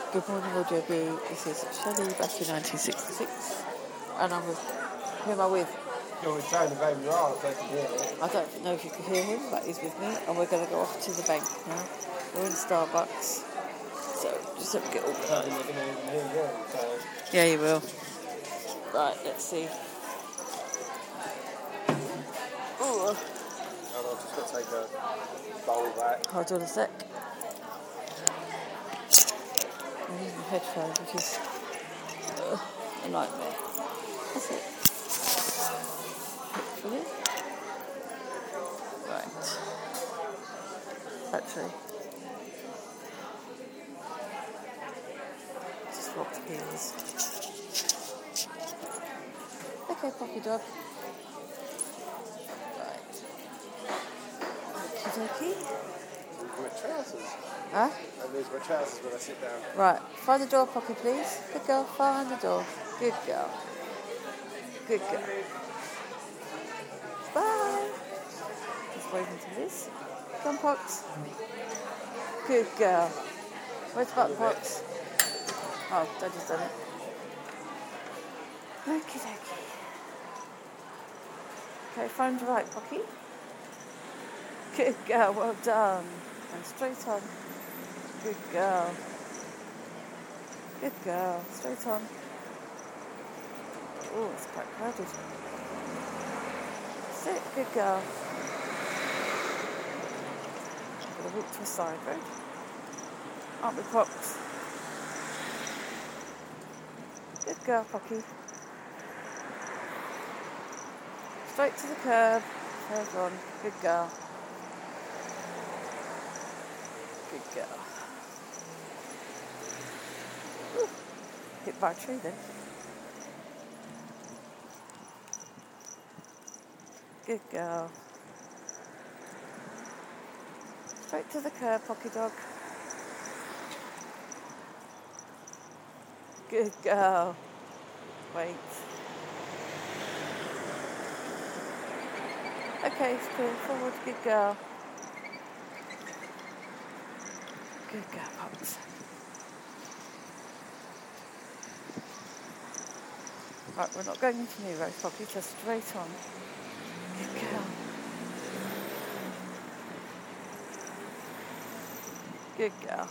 Good morning, Audio Boo. This is Shelley back in 1966, and I'm with. Who am I with? You're with Tony Baby Rara, so I can hear it. I don't know if you can hear him, but he's with me, and we're going to go off to the bank now. We're in Starbucks, so just let me get I don't organised. think you're going to even hear you, so... Yeah, you will. Right, let's see. Ooh. I've just got to take a bowl back. Hold on a sec. I'm using headphones, which is a nightmare. That's it. Hopefully. Right. Battery. Just swapped gears. Okay, puppy dog. Right. Okie dokie. Lose my trousers. Huh? I lose my trousers when I sit down. Right. Find the door, puppy, please. Good girl. Find the door. Good girl. Good girl. Bye. Just waving to Liz. Come, Pox. Good girl. Where's Button Pox? Oh, Daddy's done it. Okie dokie. Okay, find the right, Pocky. Good girl, well done. And straight on. Good girl. Good girl. Straight on. Oh, it's quite crowded. Sit, good girl. I'm going to walk to a side road. Aren't we, Pox? Good girl, Pocky. Straight to the curb. Curve on. Good girl. Good girl. Ooh. Hit by a tree then. Good girl. Straight to the curb, Pocky dog. Good girl. Wait. Okay, it's clear. Forward. Good girl. Good girl, Pops. Right, we're not going into New Road, Poppy, just straight on. Good girl. Good girl.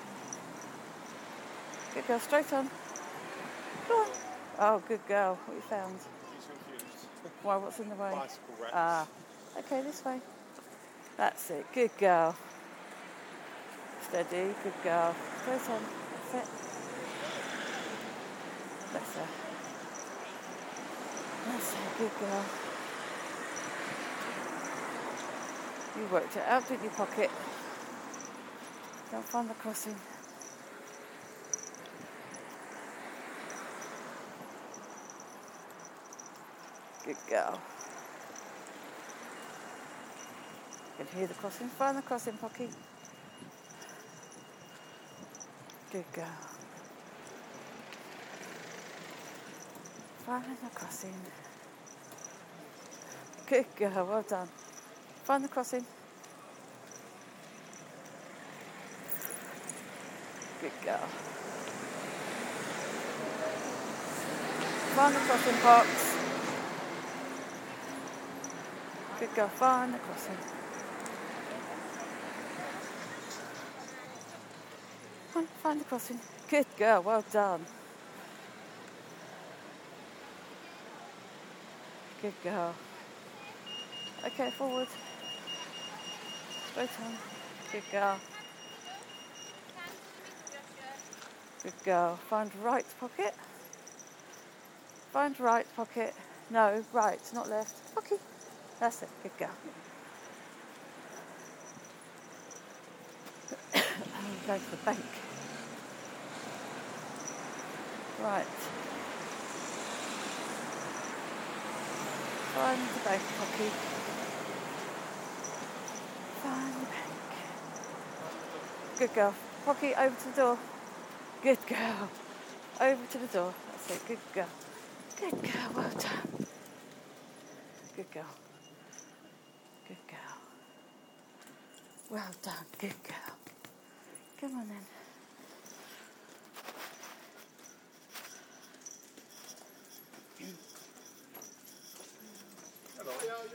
Good girl, straight on. Go on. Oh, good girl. What you found? She's confused. Why, what's in the way? Bicycle racks. Ah. Okay, this way. That's it. Good girl. Steady. Good girl. Straight on. That's it. That's it. That's it. Good girl. You worked it out, didn't you, Pocket? Don't find the crossing. Good girl. You can hear the crossing. Find the crossing, Pocky. Good girl. Find the crossing. Good girl, well done. Find the crossing. Good girl. Find the crossing, Pox. Good girl, find the crossing. Find the crossing. Good girl, well done. Good girl. Okay, forward. Straight on. Good girl. Good girl. Find right pocket. Find right pocket. No, right, not left. Pocket. That's it. Good girl. I'm going to the bank. Right. Find the bank, Pocky. Find the bank. Good girl. Pocky, over to the door. Good girl. Over to the door. That's it. Good girl. Good girl. Well done. Good girl. Good girl. Well done. Good girl. Come on then.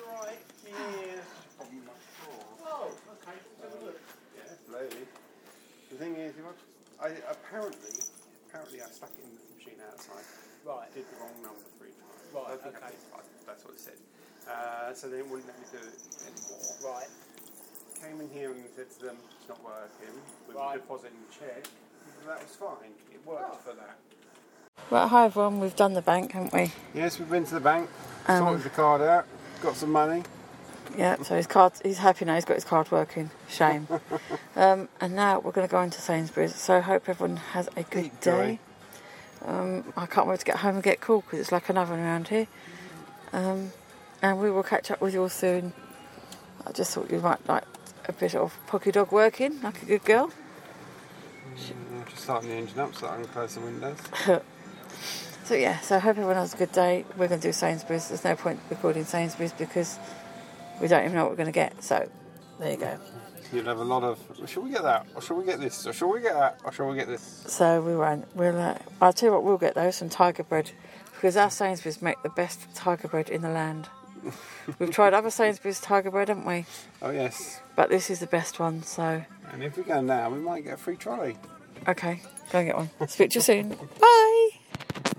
right. Yeah. Probably my floor. Oh, okay. Let's have a look. Yeah, slowly. The thing is, I apparently I stuck it in the machine outside. Right. Did the wrong number 3 times. Right, Okay. That's what it said. So they wouldn't let me do it anymore. Right. Came in here and said to them, it's not working. We Right. deposit and check. That was fine. It worked for that. Right, hi everyone, we've done the bank, haven't we? Yes, we've been to the bank, sorted the card out, got some money. Yeah, so he's happy now, he's got his card working. Shame. And now we're going to go into Sainsbury's, so I hope everyone has a good day. I can't wait to get home and get cool because it's like an oven around here. And we will catch up with you all soon. I just thought you might like a bit of Pocky Dog working, like a good girl. Just starting the engine up so I can close the windows. So yeah, so I hope everyone has a good day. We're going to do Sainsbury's. There's no point recording Sainsbury's because we don't even know what we're going to get. So there you go. You'll have a lot of, shall we get that? Or shall we get this? Or shall we get that? Or shall we get this? So we won't. I'll tell you what we'll get though, some tiger bread. Because our Sainsbury's make the best tiger bread in the land. We've tried other Sainsbury's tiger bread, haven't we? Oh yes. But this is the best one, so... And if we go now, we might get a free trolley. Okay, go and get one. Speak to you soon. Bye!